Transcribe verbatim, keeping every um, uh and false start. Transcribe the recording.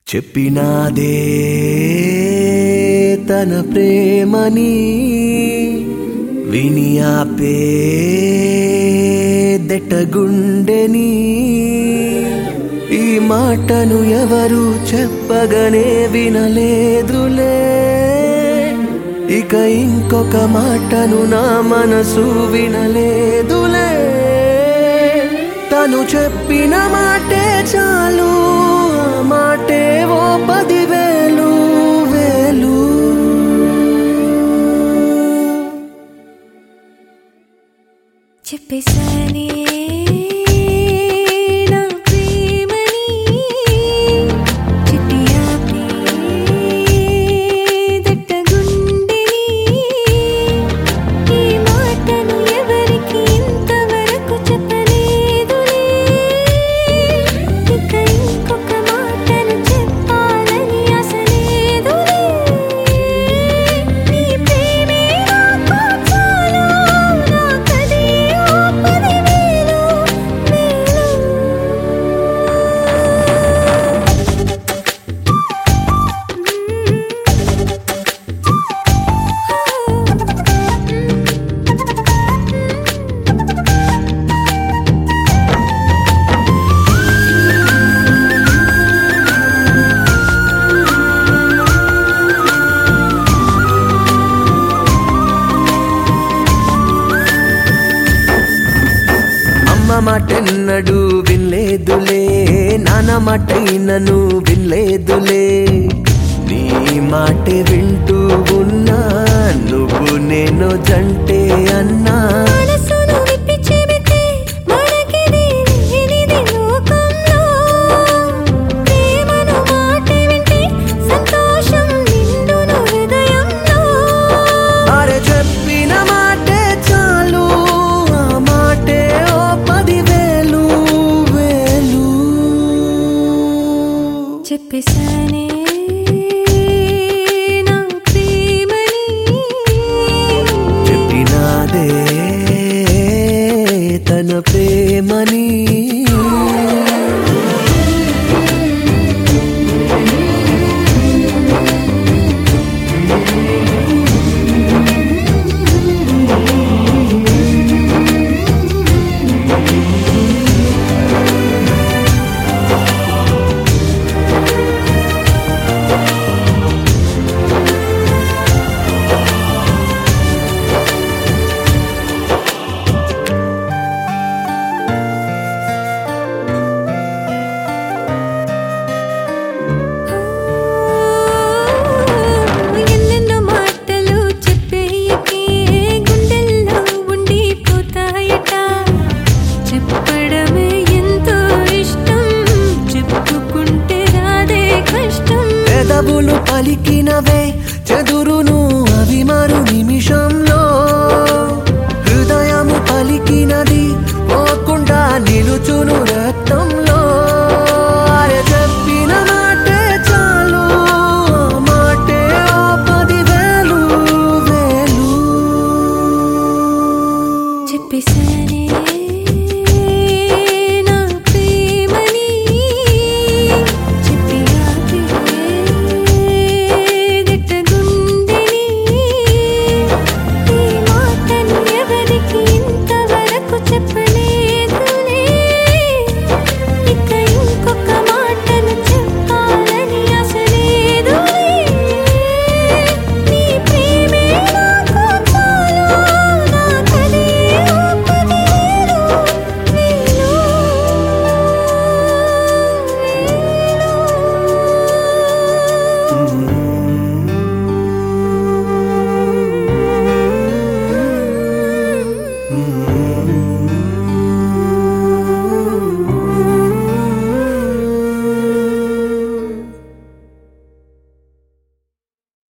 చెప్పినాదే తన ప్రేమని విని ఆపే దెట్టగుండెని ఈ మాటను ఎవరు చెప్పగనే వినలేదులే ఇక ఇంకొక మాటను నా మనసు వినలేదులే తను చెప్పిన మాటే చాలు ఆ మాటే ఓ పదివేలు వేలు చెప్పేసానే మాటెన్నడు వినలేదులే నాన్న మాటైనను వినలేదులే నీ మాటే వింటూ ఉన్నా నువ్వు నేను జంటే అన్నా చెప్పేసానే నా ప్రేమని చెప్పినాదే తన ప్రేమని పెదవులు పలికి